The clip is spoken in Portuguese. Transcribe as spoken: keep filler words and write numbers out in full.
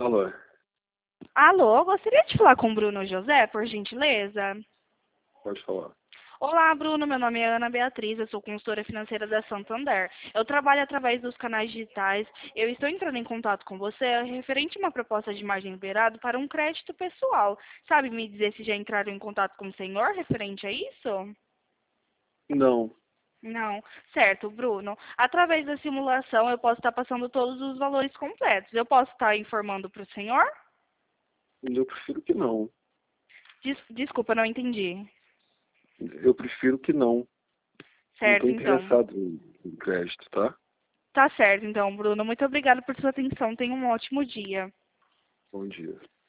Alô, Alô, gostaria de falar com o Bruno José, por gentileza? pode falar. Olá, Bruno, meu nome é Ana Beatriz, eu sou consultora financeira da Santander. Eu trabalho através dos canais digitais. Eu estou entrando em contato com você referente a uma proposta de margem liberado para um crédito pessoal. Sabe me dizer se já entraram em contato com o senhor referente a isso? Não, Não. Certo, Bruno. Através da simulação eu posso estar passando todos os valores completos. Eu posso estar informando para o senhor? eu prefiro que não. Des- Desculpa, não entendi. Eu prefiro que não. Não estou Certo, então. interessado em, em crédito, tá? Tá certo, então, Bruno. Muito obrigada por sua atenção. Tenha um ótimo dia. Bom dia.